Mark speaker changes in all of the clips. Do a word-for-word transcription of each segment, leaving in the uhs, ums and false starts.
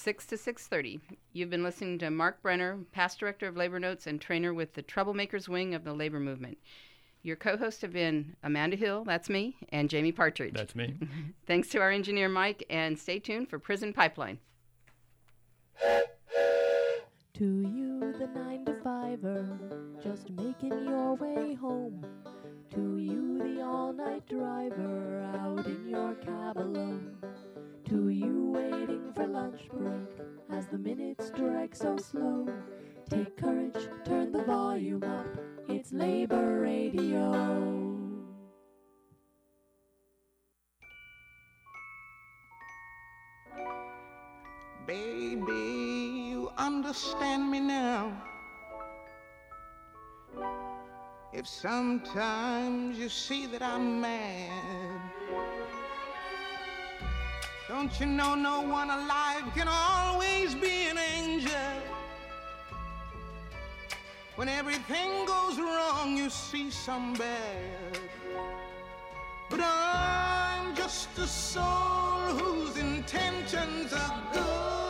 Speaker 1: six to six thirty. You've been listening to Mark Brenner, past Director of Labor Notes and trainer with the Troublemakers Wing of the Labor Movement. Your co-hosts have been Amanda Hill, that's me, and Jamie Partridge.
Speaker 2: That's me.
Speaker 1: Thanks to our engineer, Mike, and stay tuned for Prison Pipeline.
Speaker 3: To you, the nine to fiver, just making your way home. To you, the all-night driver, out in your cab alone. To you, waiting for lunch break, as the minutes drag so slow. Take courage, turn the volume up, it's Labor Radio.
Speaker 4: Baby, you understand me now. If sometimes you see that I'm mad, don't you know no one alive can always be an angel? When everything goes wrong, you see some bad. But I'm just a soul whose intentions are good.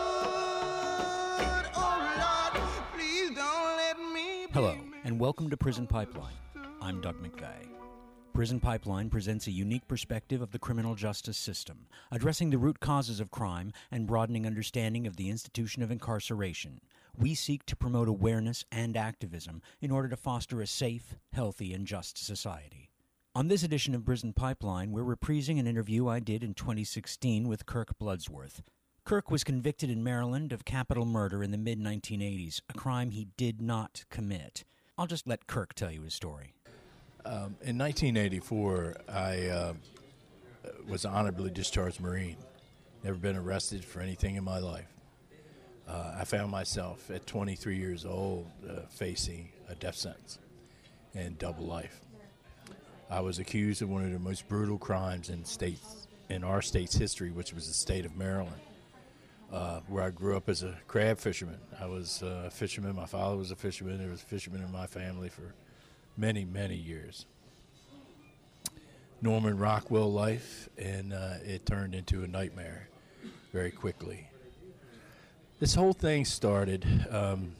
Speaker 4: Oh, Lord, please don't let me be.
Speaker 5: Hello, and welcome to Prison Pipeline. I'm Doug McVeigh. Prison Pipeline presents a unique perspective of the criminal justice system, addressing the root causes of crime and broadening understanding of the institution of incarceration. We seek to promote awareness and activism in order to foster a safe, healthy, and just society. On this edition of Prison Pipeline, we're reprising an interview I did in twenty sixteen with Kirk Bloodsworth. Kirk was convicted in Maryland of capital murder in the mid nineteen eighties, a crime he did not commit. I'll just let Kirk tell you his story.
Speaker 6: Um, in nineteen eighty-four, I uh, was an honorably discharged Marine. Never been arrested for anything in my life. Uh, I found myself at twenty-three years old uh, facing a death sentence and double life. I was accused of one of the most brutal crimes in states in our state's history, which was the state of Maryland, uh, where I grew up as a crab fisherman. I was a fisherman. My father was a fisherman. There was a fisherman in my family for many, many years. Norman Rockwell life, and uh, it turned into a nightmare very quickly. This whole thing started, um,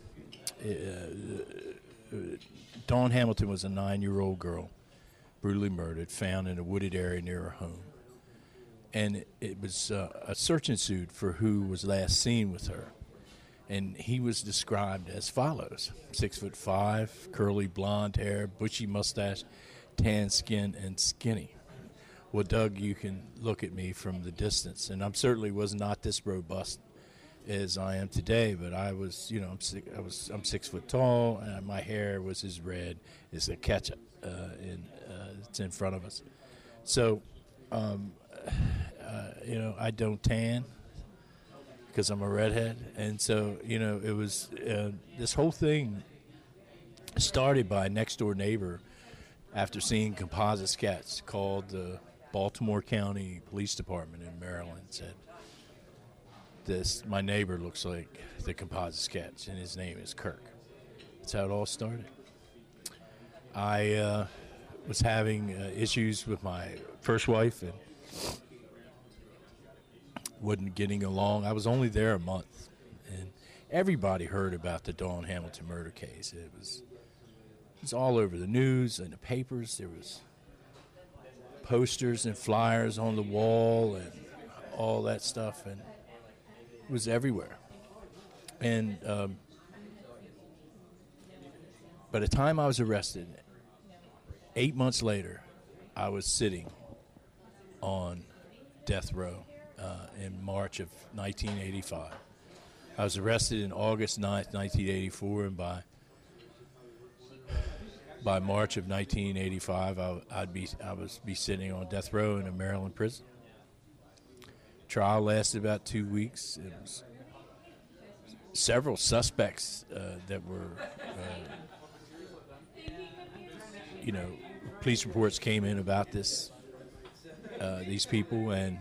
Speaker 6: uh, Dawn Hamilton was a nine-year-old girl, brutally murdered, found in a wooded area near her home. And it, it was uh, a search ensued for who was last seen with her. And he was described as follows: six foot five, curly blonde hair, bushy mustache, tan skin, and skinny. Well, Doug, you can look at me from the distance, and I certainly was not this robust as I am today, but I was, you know, I'm six, I was, I'm six foot tall, and my hair was as red as a ketchup. Uh, in, uh, it's in front of us. So, um, uh, you know, I don't tan because I'm a redhead. And so, you know, it was uh, this whole thing started by a next-door neighbor after seeing a composite sketch called the Baltimore County Police Department in Maryland. Said, this, my neighbor looks like the composite sketch, and his name is Kirk. That's how it all started. I uh, was having uh, issues with my first wife and wasn't getting along. I was only there a month, and everybody heard about the Dawn Hamilton murder case. It was, it was all over the news and the papers. There was posters and flyers on the wall and all that stuff, and it was everywhere. And um, by the time I was arrested, eight months later, I was sitting on death row uh, in March of nineteen eighty-five. I was arrested in August ninth, nineteen eighty-four, and by by March of nineteen eighty-five, I, I'd be I was be sitting on death row in a Maryland prison. Trial lasted about two weeks. It was several suspects uh, that were. Uh, You know, police reports came in about this, uh, these people, and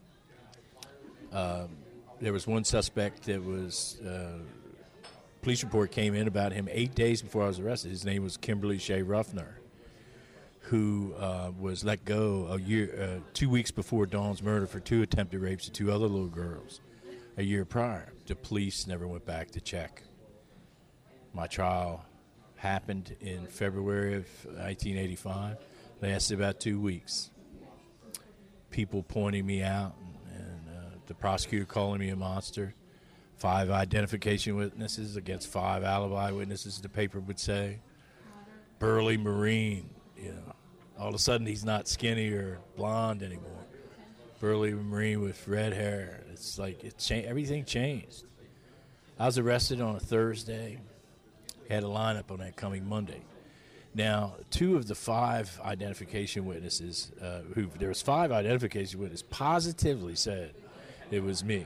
Speaker 6: um, there was one suspect that was, uh, police report came in about him eight days before I was arrested. His name was Kimberly Shea Ruffner, who uh, was let go a year, uh, two weeks before Dawn's murder for two attempted rapes of two other little girls, a year prior. The police never went back to check. My trial happened in February of nineteen eighty-five, lasted about two weeks. People pointing me out, and, and uh, the prosecutor calling me a monster. Five identification witnesses against five alibi witnesses, the paper would say. Burly Marine, you know. All of a sudden, he's not skinny or blonde anymore. Burly Marine with red hair. It's like it cha- everything changed. I was arrested on a Thursday. Had a lineup on that coming Monday. Now, two of the five identification witnesses, uh, who there was five identification witnesses, positively said it was me.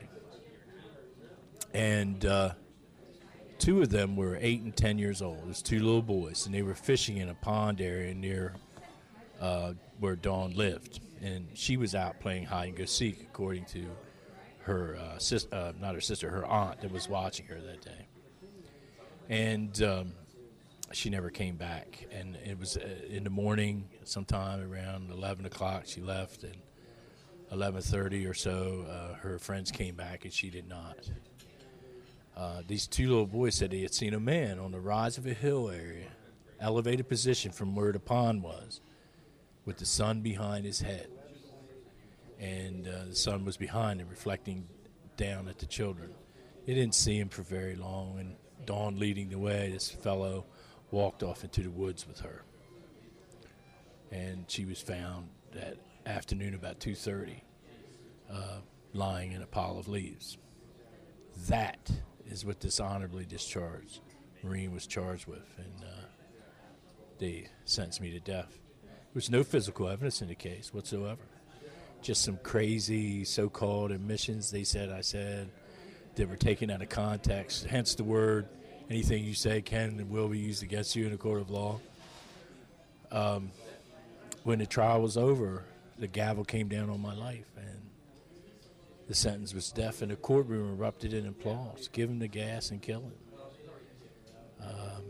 Speaker 6: And uh, two of them were eight and ten years old. It was two little boys, and they were fishing in a pond area near uh, where Dawn lived. And she was out playing hide and go seek, according to her uh, sis- uh, not her sister, her aunt that was watching her that day. And um, she never came back. And it was uh, in the morning, sometime around eleven o'clock, she left, and eleven thirty or so, uh, her friends came back, and she did not. Uh, these two little boys said they had seen a man on the rise of a hill area, elevated position from where the pond was, with the sun behind his head. And uh, the sun was behind him, reflecting down at the children. They didn't see him for very long, and Dawn leading the way, this fellow walked off into the woods with her. And she was found that afternoon about two thirty, uh, lying in a pile of leaves. That is what dishonorably discharged Marine was charged with, and uh, they sentenced me to death. There was no physical evidence in the case whatsoever. Just some crazy so-called admissions, they said, I said, that were taken out of context, hence the word, anything you say can and will be used against you in a court of law. Um, when the trial was over, the gavel came down on my life, and the sentence was death, and the courtroom erupted in applause. Give him the gas and kill him. Um,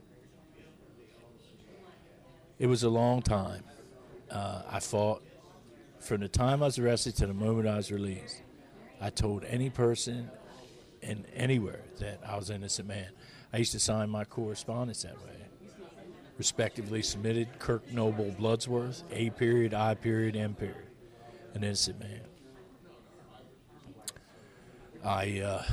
Speaker 6: it was a long time. Uh, I fought from the time I was arrested to the moment I was released. I told any person and anywhere that I was an innocent man. I used to sign my correspondence that way. Respectively submitted, Kirk Noble Bloodsworth, A period, I period, M period. An innocent man. I uh,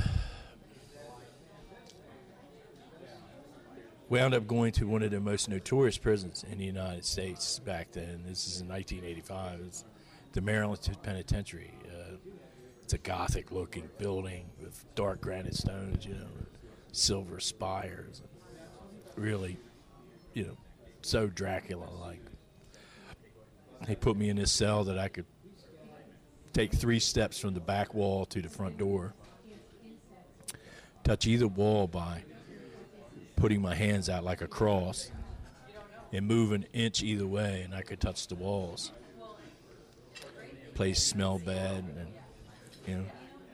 Speaker 6: wound up going to one of the most notorious prisons in the United States back then. This is in nineteen eighty-five. It's the Maryland Penitentiary. Uh, it's a Gothic-looking building with dark granite stones, you know, silver spires. Really, you know, so Dracula-like. They put me in this cell that I could take three steps from the back wall to the front door, touch either wall by putting my hands out like a cross, and move an inch either way, and I could touch the walls. Place smelled bad, and, you know,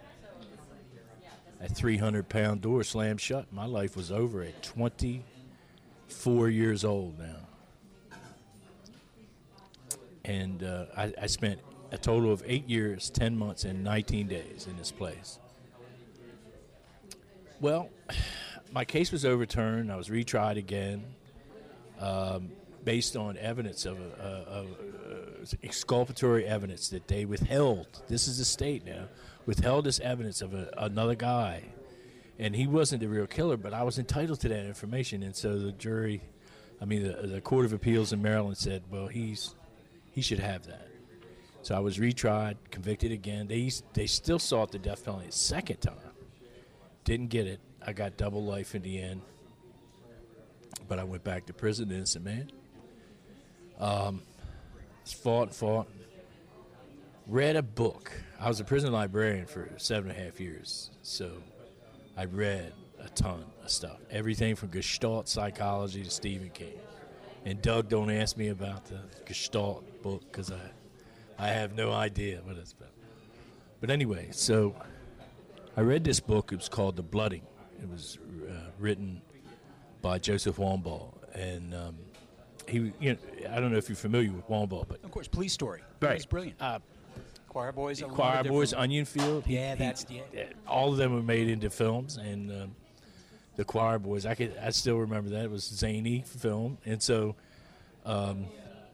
Speaker 6: that three hundred pound door slammed shut. My life was over at twenty-four years old now. And uh, I, I spent a total of eight years, ten months, and nineteen days in this place. Well, my case was overturned. I was retried again um, based on evidence of, uh, of uh, exculpatory evidence that they withheld. This is the state now. Withheld this evidence of a, another guy. And he wasn't the real killer, but I was entitled to that information. And so the jury, I mean, the, the Court of Appeals in Maryland said, well, he's he should have that. So I was retried, convicted again. They they still sought the death penalty a second time. Didn't get it. I got double life in the end. But I went back to prison, innocent man. Um, fought and fought. Read a book. I was a prison librarian for seven and a half years. So I read a ton of stuff. Everything from Gestalt psychology to Stephen King. And Doug, don't ask me about the Gestalt book because I, I have no idea what it's about. But anyway, so I read this book. It was called The Blooding. It was uh, written by Joseph Wambaugh. And um, he, you know, I don't know if you're familiar with Wambaugh, but
Speaker 5: Of course, Police Story.
Speaker 6: Right.
Speaker 5: It's brilliant.
Speaker 6: Uh,
Speaker 5: Choir Boys. a lot
Speaker 6: Choir
Speaker 5: of
Speaker 6: Boys,
Speaker 5: different-
Speaker 6: Onion Field. He-
Speaker 5: Yeah,
Speaker 6: he-
Speaker 5: that's yeah.
Speaker 6: yeah, all of them were made into films, and um, the Choir Boys. I could, I still remember that. It was a zany film, and so um,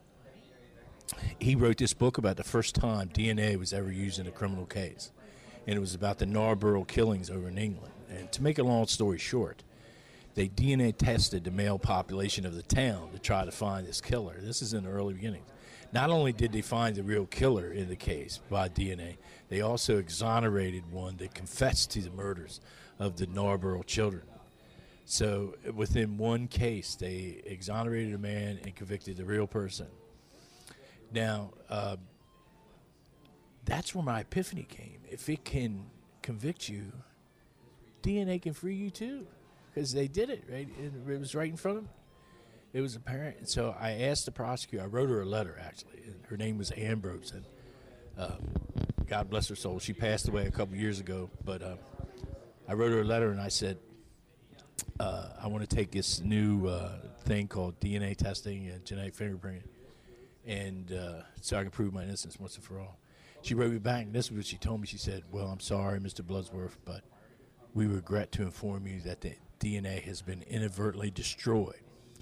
Speaker 6: he wrote this book about the first time D N A was ever used in a criminal case, and it was about the Narborough killings over in England. And to make a long story short, they D N A tested the male population of the town to try to find this killer. This is in the early beginnings. Not only did they find the real killer in the case by D N A, they also exonerated one that confessed to the murders of the Narborough children. So within one case, they exonerated a man and convicted the real person. Now, uh, that's where my epiphany came. If it can convict you, D N A can free you too, because they did it, right? It, it was right in front of me. It was apparent. And so I asked the prosecutor. I wrote her a letter, actually. And her name was Ambrose. And uh, God bless her soul. She passed away a couple years ago. But uh, I wrote her a letter, and I said, uh, I want to take this new uh, thing called D N A testing and genetic fingerprinting, and uh, so I can prove my innocence once and for all. She wrote me back, and this is what she told me. She said, well, I'm sorry, Mister Bloodsworth, but we regret to inform you that the D N A has been inadvertently destroyed.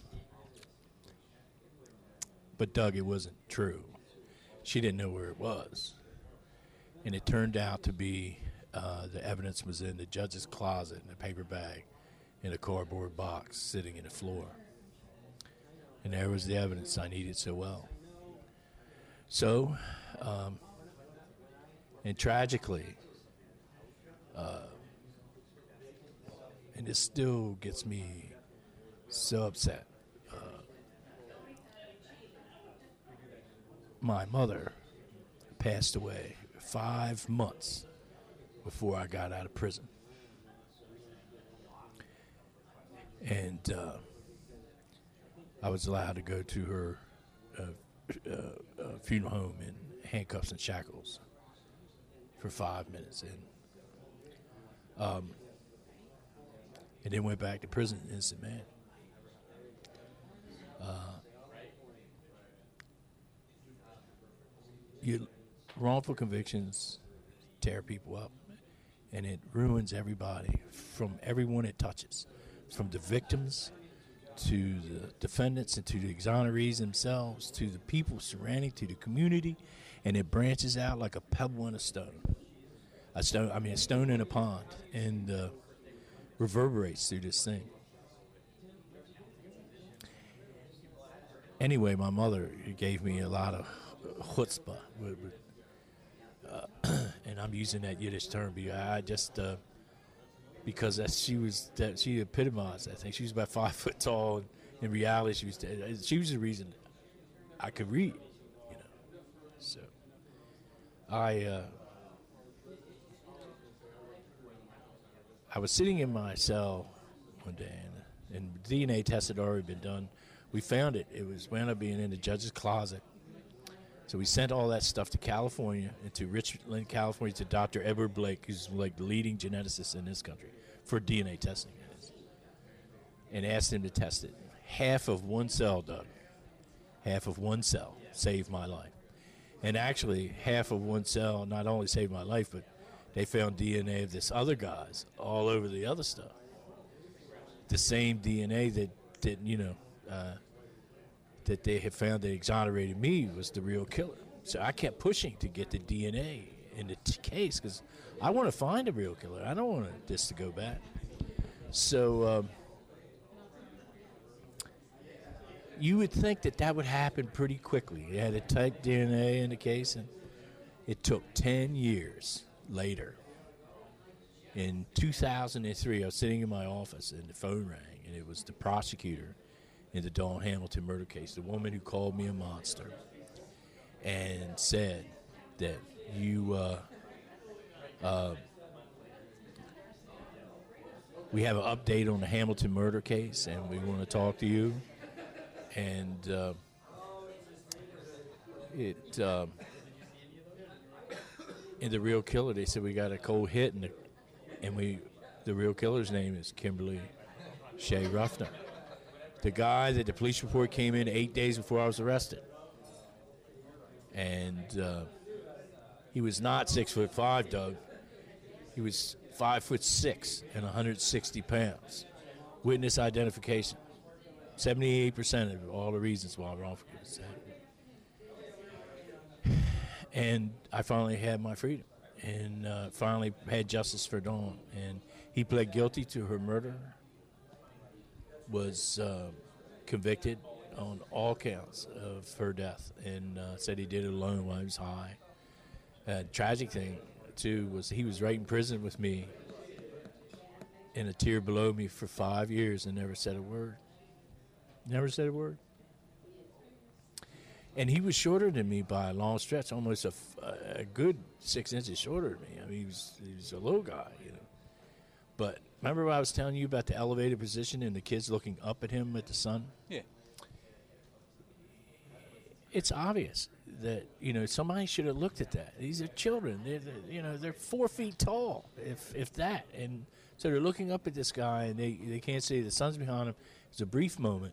Speaker 6: But, Doug, it wasn't true. She didn't know where it was. And it turned out to be uh, the evidence was in the judge's closet in a paper bag in a cardboard box sitting in the floor. And there was the evidence I needed so well. So, um, and tragically, uh, and this still gets me so upset, my mother passed away five months before I got out of prison. And uh, I was allowed to go to her uh, uh, uh, funeral home in handcuffs and shackles for five minutes. And, um, and then went back to prison an instant man. Uh, You, wrongful convictions tear people up, and it ruins everybody, from everyone it touches, from the victims to the defendants and to the exonerees themselves, to the people surrounding, to the community, and it branches out like a pebble in a stone. A stone, I mean, a stone in a pond, and uh, reverberates through this thing. Anyway, my mother gave me a lot of chutzpah, uh, and I'm using that Yiddish term. I just uh, because that she was that she epitomized. I think she was about five foot tall. And in reality, she was she was the reason I could read. You know, so I uh, I was sitting in my cell one day, and, and D N A test had already been done. We found it. It was wound up being in the judge's closet. So we sent all that stuff to California, and to Richland, California, to Doctor Edward Blake, who's like the leading geneticist in this country for D N A testing, and asked him to test it. Half of one cell, Doug, half of one cell saved my life. And actually, half of one cell not only saved my life, but they found D N A of this other guy's all over the other stuff. The same D N A that, that you know, uh, that they had found that exonerated me was the real killer. So I kept pushing to get the D N A in the t- case because I want to find a real killer. I don't want this to go bad. So um, you would think that that would happen pretty quickly. They had to type D N A in the case, and it took ten years later. In two thousand three, I was sitting in my office, and the phone rang, and it was the prosecutor in the Dawn Hamilton murder case, the woman who called me a monster and said that you, uh, uh, we have an update on the Hamilton murder case, and we want to talk to you. And uh, it, uh, and the real killer, they said we got a cold hit, and the, and we, the real killer's name is Kimberly Shea Ruffner. The guy that the police report came in eight days before I was arrested. And uh, He was not six foot five, Doug. He was five foot six and one hundred sixty pounds. Witness identification. seventy-eight percent of all the reasons why wrongful convictions happen. And I finally had my freedom, and uh, finally had justice for Dawn. And he pled guilty to her murder, was uh, convicted on all counts of her death, and uh, said he did it alone while he was high. Uh, tragic thing, too, was he was right in prison with me in a tier below me for five years and never said a word. Never said a word. And he was shorter than me by a long stretch, almost a, a good six inches shorter than me. I mean, he was, he was a little guy, you know. But remember what I was telling you about the elevated position and the kids looking up at him at the sun?
Speaker 5: Yeah.
Speaker 6: It's obvious that, you know, somebody should have looked at that. These are children. They're, they're, you know, they're four feet tall, if if that. And so they're looking up at this guy, and they, they can't see the sun's behind him. It's a brief moment.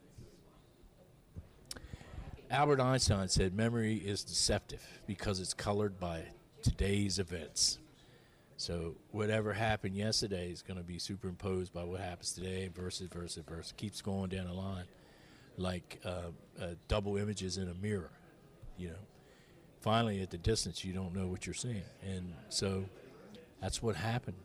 Speaker 6: Albert Einstein said memory is deceptive because it's colored by today's events. So whatever happened yesterday is going to be superimposed by what happens today, versus, versus, versus. Keeps going down the line like uh, uh, double images in a mirror, you know. Finally, at the distance, you don't know what you're seeing. And so that's what happened.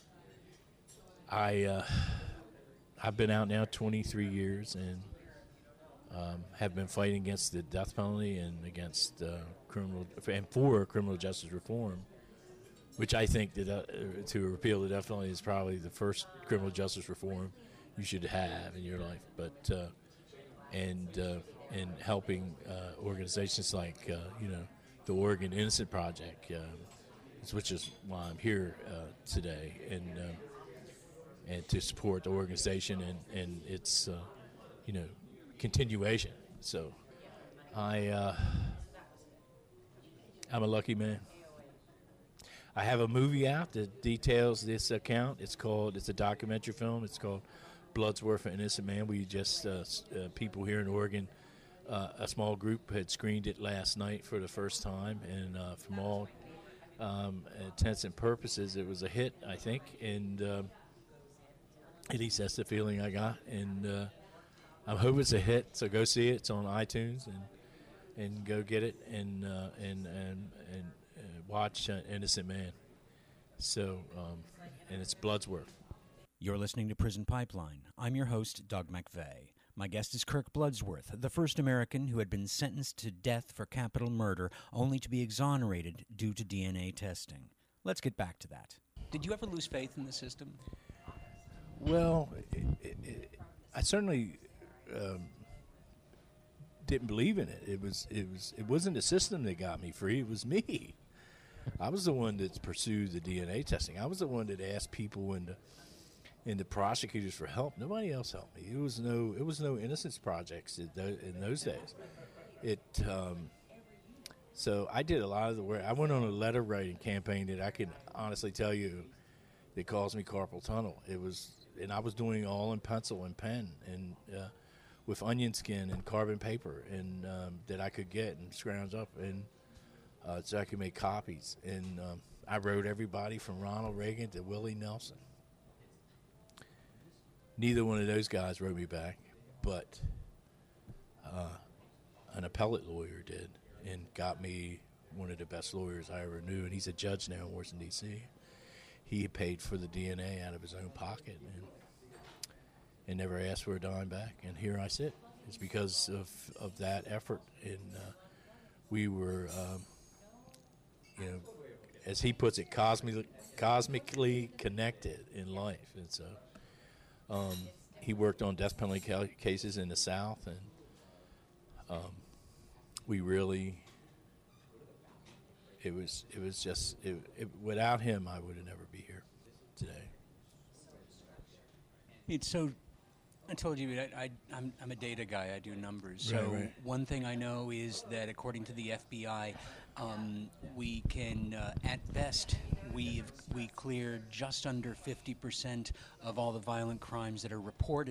Speaker 6: I, uh, I've been out now twenty-three years and um, have been fighting against the death penalty and against uh, criminal and for criminal justice reform, which I think that uh, to repeal the death penalty is probably the first criminal justice reform you should have in your life. But uh, and uh, and helping uh, organizations like uh, you know the Oregon Innocent Project, uh, which is why I'm here uh, today, and uh, and to support the organization and and its uh, you know continuation. So I uh, I'm a lucky man. I have a movie out that details this account. It's called, it's a documentary film. It's called Bloodsworth, an Innocent Man. We just, uh, uh, people here in Oregon, uh, a small group had screened it last night for the first time. And uh, from all um, intents and purposes, it was a hit, I think. And um, at least that's the feeling I got. And uh, I hope it's a hit. So go see it. It's on iTunes, and and go get it and uh, and and and. Watch uh, Innocent Man. So, um, and it's Bloodsworth.
Speaker 5: You're listening to Prison Pipeline. I'm your host, Doug McVeigh. My guest is Kirk Bloodsworth, the first American who had been sentenced to death for capital murder, only to be exonerated due to D N A testing. Let's get back to that. Did you ever lose faith in the system?
Speaker 6: Well, it, it, it, I certainly um, didn't believe in it. It was, it was, it wasn't the system that got me free. It was me. I was the one that pursued the D N A testing. I was the one that asked people and the, and the prosecutors for help. Nobody else helped me. It was no, it was no innocence projects in, th- in those days. It, um, so I did a lot of the work. I went on a letter writing campaign that I can honestly tell you that caused me carpal tunnel. It was, and I was doing it all in pencil and pen and uh, with onion skin and carbon paper and um, that I could get and scrounge up and. Uh, so I could make copies. And um, I wrote everybody from Ronald Reagan to Willie Nelson. Neither one of those guys wrote me back, but uh, an appellate lawyer did and got me one of the best lawyers I ever knew. And he's a judge now in Washington, D C He paid for the D N A out of his own pocket and, and never asked for a dime back. And here I sit. It's because of, of that effort. And uh, we were... Um, you know, as he puts it, cosmically, cosmically connected in life. And so um, he worked on death penalty ca- cases in the South, and um, we really, it was it was just, it, it, without him, I would have never be here today.
Speaker 5: It's so, I told you, I, I, I'm, I'm a data guy. I do numbers. So
Speaker 6: Right, right.
Speaker 5: one thing I know is that according to the F B I, um, we can, uh, at best, we've we cleared just under fifty percent of all the violent crimes that are reported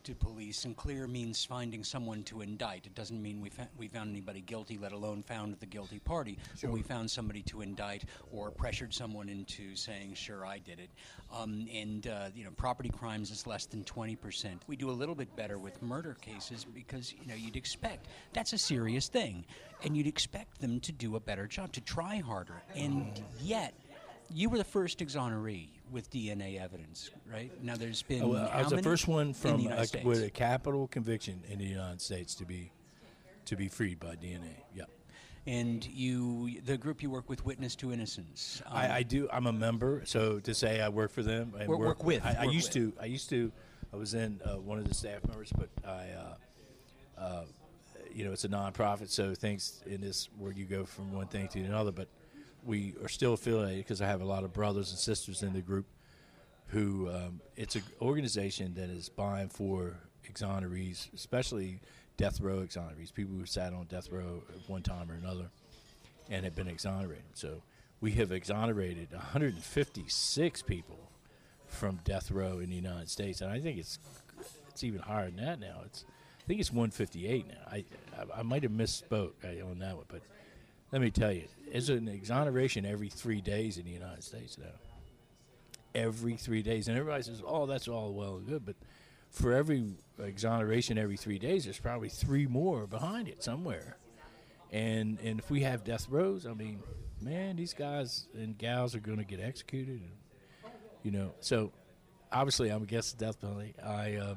Speaker 5: to police, and clear means finding someone to indict. It doesn't mean we, fa- we found anybody guilty, let alone found the guilty party.
Speaker 6: Sure.
Speaker 5: But we found somebody to indict or pressured someone into saying, sure, I did it. Um, and, uh, you know, property crimes is less than twenty percent. We do a little bit better with murder cases because, you know, you'd expect that's a serious thing. And you'd expect them to do a better job, to try harder. And yet, you were the first exoneree with D N A evidence, right? Now, there's been
Speaker 6: Oh, well,
Speaker 5: how
Speaker 6: I was the
Speaker 5: many
Speaker 6: first one
Speaker 5: in
Speaker 6: from
Speaker 5: the United
Speaker 6: a,
Speaker 5: States?
Speaker 6: with a capital conviction in the United States to be to be freed by D N A. Yeah,
Speaker 5: And you, the group you work with, Witness to Innocence. Um,
Speaker 6: I, I do. I'm a member, so to say I work for them, and
Speaker 5: Work- work with,
Speaker 6: I, I
Speaker 5: work
Speaker 6: used
Speaker 5: with.
Speaker 6: to. I used to. I was in uh, one of the staff members, but I, uh, uh, you know, it's a nonprofit, so things in this where you go from one thing to another. But we are still affiliated because I have a lot of brothers and sisters in the group. Who um, it's an organization that is buying for exonerees, especially death row exonerees, people who sat on death row at one time or another and have been exonerated. So we have exonerated one hundred fifty-six people from death row in the United States, and I think it's it's even higher than that now. It's I think it's one hundred fifty-eight now. I I, I might have misspoke on that one, but let me tell you, there's an exoneration every three days in the United States now. Every three days, and everybody says, "Oh, that's all well and good," but for every exoneration every three days, there's probably three more behind it somewhere. And and if we have death rows, I mean, man, these guys and gals are going to get executed, and, you know. So obviously, I'm against the death penalty. I, um,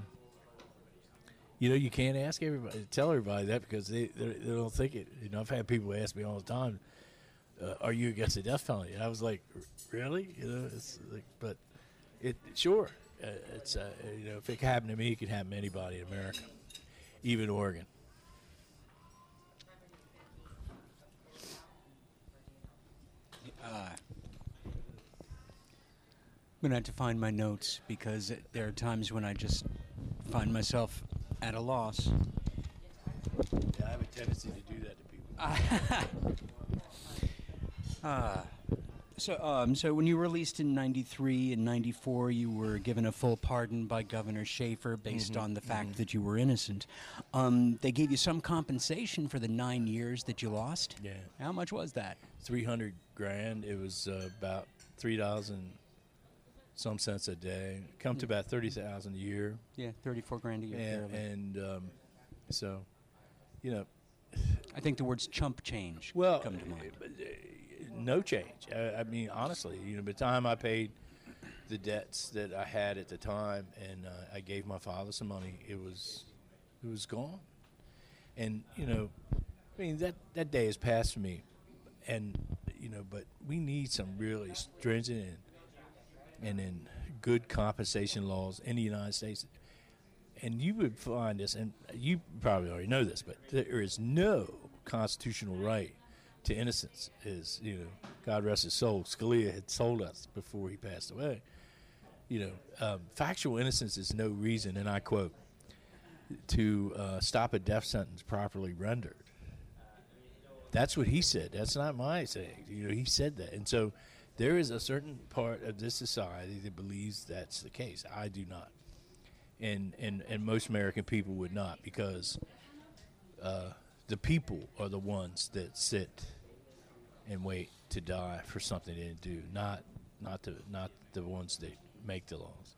Speaker 6: you know, you can't ask everybody, tell everybody that because they they, they don't think it. You know, I've had people ask me all the time. Uh, are you against the death penalty? And I was like, really? You know, it's like, but it sure. Uh, it's uh, you know, if it can happen to me, it can happen to anybody in America, even Oregon.
Speaker 5: Uh, I'm gonna have to find my notes because it, there are times when I just find myself at a loss.
Speaker 6: Yeah, I have a tendency to do that to people.
Speaker 5: Uh, so, um, so when you were released in ninety-three and ninety-four, you were given a full pardon by Governor Schaefer based
Speaker 6: Mm-hmm.
Speaker 5: on the fact mm-hmm. that you were innocent. Um, they gave you some compensation for the nine years that you lost.
Speaker 6: Yeah.
Speaker 5: How much was that?
Speaker 6: Three hundred grand. It was uh, about three thousand some cents a day. Come to about thirty thousand a year.
Speaker 5: Yeah, thirty-four grand a year.
Speaker 6: And,
Speaker 5: barely.
Speaker 6: and um, so, you know,
Speaker 5: I think the words chump change
Speaker 6: well,
Speaker 5: come to mind.
Speaker 6: uh, no change. I, I mean, honestly, you know, by the time I paid the debts that I had at the time, and uh, I gave my father some money, it was, it was gone. And you know, I mean that that day has passed for me, and you know, but we need some really stringent and and then good compensation laws in the United States. And you would find this, and you probably already know this, but there is no constitutional right to innocence. Is, you know, God rest his soul, Scalia had told us before he passed away. You know, um, factual innocence is no reason, and I quote, to uh, stop a death sentence properly rendered. That's what he said. That's not my saying. You know, he said that, and so there is a certain part of this society that believes that's the case. I do not. And, and and most American people would not, because uh, the people are the ones that sit and wait to die for something they didn't do, not not the not the ones that make the laws.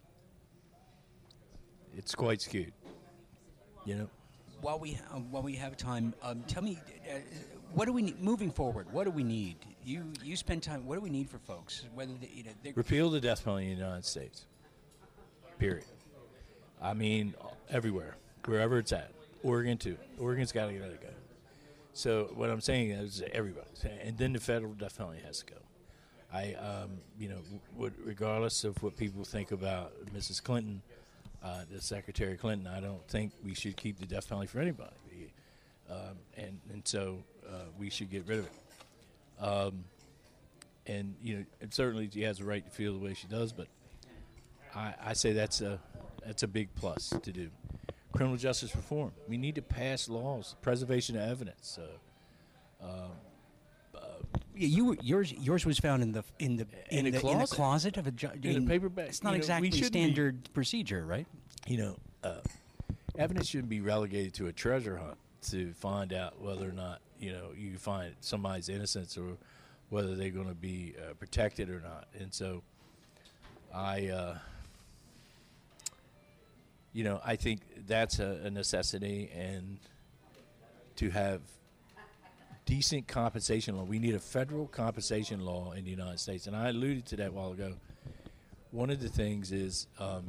Speaker 6: It's quite skewed, you know.
Speaker 5: While we uh, while we have time, um, tell me, uh, what do we need moving forward? What do we need? You you spend time. What do we need for folks? Whether they, you know, they're-
Speaker 6: Repeal the death penalty in the United States. Period. I mean, everywhere, wherever it's at. Oregon too. Oregon's got to let it go. So what I'm saying is everybody, and then the federal death penalty has to go. I, um, you know, would, regardless of what people think about Missus Clinton, uh, the Secretary Clinton, I don't think we should keep the death penalty for anybody, um, and and so uh, we should get rid of it. Um, and you know, and certainly she has a right to feel the way she does, but I, I say that's a that's a big plus to do. Criminal justice reform. We need to pass laws, preservation of evidence. Uh, um, uh,
Speaker 5: Yeah, you were, yours yours was found in the in the
Speaker 6: In
Speaker 5: in,
Speaker 6: a
Speaker 5: the, in the
Speaker 6: closet.
Speaker 5: closet of a ju-
Speaker 6: In a
Speaker 5: in-
Speaker 6: paper bag.
Speaker 5: It's not
Speaker 6: You know, we
Speaker 5: exactly
Speaker 6: shouldn't be-
Speaker 5: standard procedure, right?
Speaker 6: you know, uh, evidence shouldn't be relegated to a treasure hunt to find out whether or not, you know, you find somebody's innocence or whether they're going to be uh, protected or not. And so I, uh, you know, I think that's a, a necessity, and to have decent compensation law. We need a federal compensation law in the United States, and I alluded to that a while ago. One of the things is um,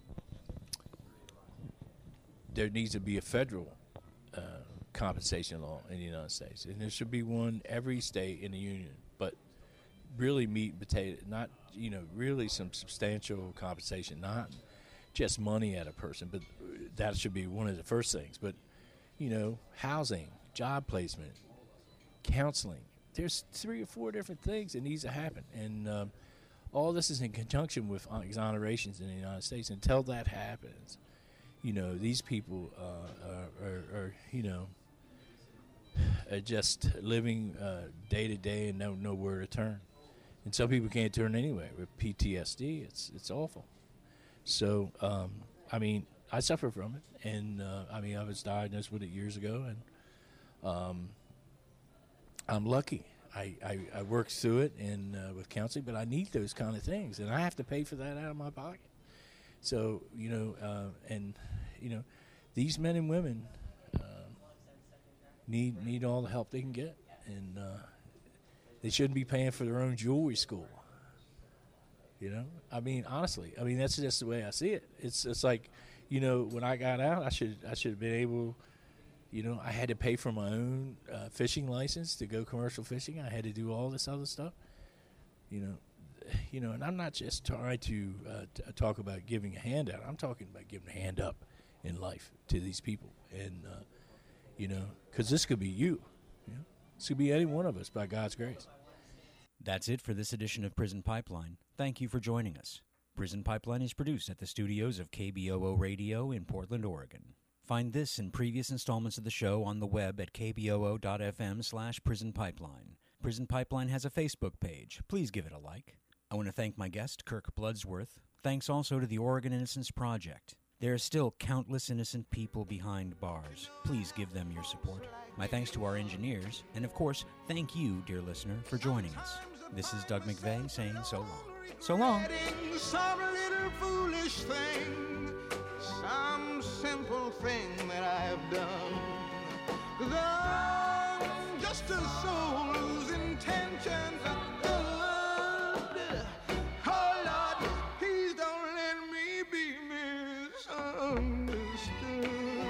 Speaker 6: there needs to be a federal uh, compensation law in the United States, and there should be one every state in the union. But really, meat and potato, not you know, really some substantial compensation, not just money at a person, but that should be one of the first things. But you know, housing, job placement, counseling. There's three or four different things that needs to happen, and um, all this is in conjunction with exonerations in the United States. Until that happens, you know, these people uh, are, are, are, you know, are just living uh, day to day and don't know where to turn. And some people can't turn anyway. With P T S D, it's it's awful. So, um, I mean, I suffer from it, and uh, I mean, I was diagnosed with it years ago, and um, I'm lucky. I, I, I worked through it and uh, with counseling, but I need those kind of things, and I have to pay for that out of my pocket. So, you know, uh, and, you know, these men and women uh, need need all the help they can get, and uh, they shouldn't be paying for their own jewelry school. You know, I mean, honestly, I mean, that's just the way I see it. It's it's like, you know, when I got out, I should I should have been able. You know, I had to pay for my own uh, fishing license to go commercial fishing. I had to do all this other stuff. You know, you know, and I'm not just trying to uh, t- talk about giving a handout. I'm talking about giving a hand up in life to these people, and uh, you know, because this could be you. You know, this could be any one of us by God's grace.
Speaker 5: That's it for this edition of Prison Pipeline. Thank you for joining us. Prison Pipeline is produced at the studios of K B O O Radio in Portland, Oregon. Find this and previous installments of the show on the web at kboo.fm slash Prison Pipeline. Prison Pipeline has a Facebook page. Please give it a like. I want to thank my guest, Kirk Bloodsworth. Thanks also to the Oregon Innocence Project. There are still countless innocent people behind bars. Please give them your support. My thanks to our engineers, and of course, thank you, dear listener, for joining us. This is Doug McVeigh saying so long. So long.
Speaker 4: Some little foolish thing, some simple thing that I've done. 'Cause I'm just a soul whose intentions are good. Oh Lord, please don't let me be misunderstood.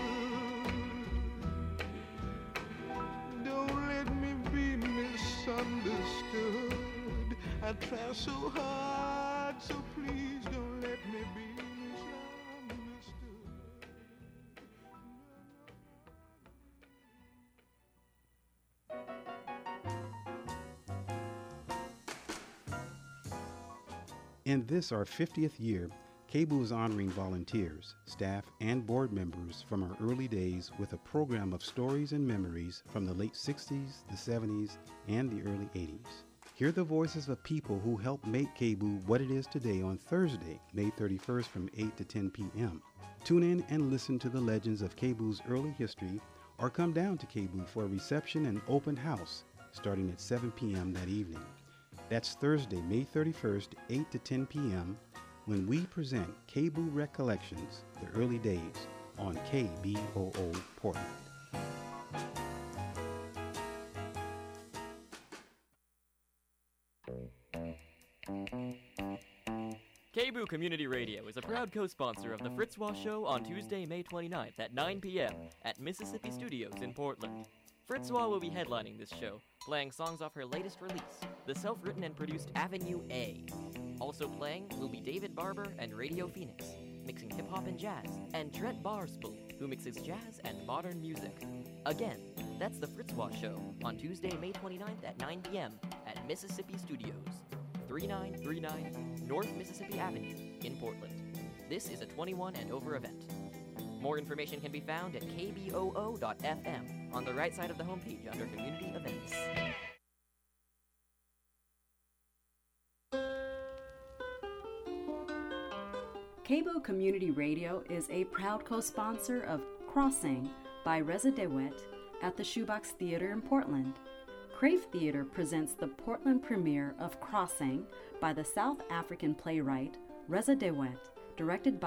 Speaker 4: Don't let me be misunderstood. I try so hard, so please don't let me be misunderstood.
Speaker 2: In this, our fiftieth year, K B O O is honoring volunteers, staff, and board members from our early days with a program of stories and memories from the late sixties, the seventies, and the early eighties. Hear the voices of people who helped make K B O O what it is today on Thursday, May thirty-first from eight to ten p.m. Tune in and listen to the legends of K B O O's early history, or come down to K B O O for a reception and open house starting at seven p.m. that evening. That's Thursday, May thirty-first, eight to ten p.m. when we present K B O O Recollections, the early days, on K B O O Portland.
Speaker 7: K B O O Community Radio is a proud co-sponsor of the Fritzwah Show on Tuesday, May twenty-ninth at nine p.m. at Mississippi Studios in Portland. Fritzwah will be headlining this show, playing songs off her latest release, the self-written and produced Avenue A. Also playing will be David Barber and Radio Phoenix, mixing hip-hop and jazz, and Trent Barspel, who mixes jazz and modern music. Again, that's the Fritzwah Show on Tuesday, May twenty-ninth at nine p.m. at Mississippi Studios, thirty-nine thirty-nine North Mississippi Avenue in Portland. This is a twenty-one and over event. More information can be found at k b o o dot f m on the right side of the homepage under Community Events.
Speaker 8: K B O K B O Community Radio is a proud co-sponsor of Crossing by Reza DeWitt at the Shoebox Theater in Portland. Crave Theater presents the Portland premiere of Crossing by the South African playwright Reza DeWitt, directed by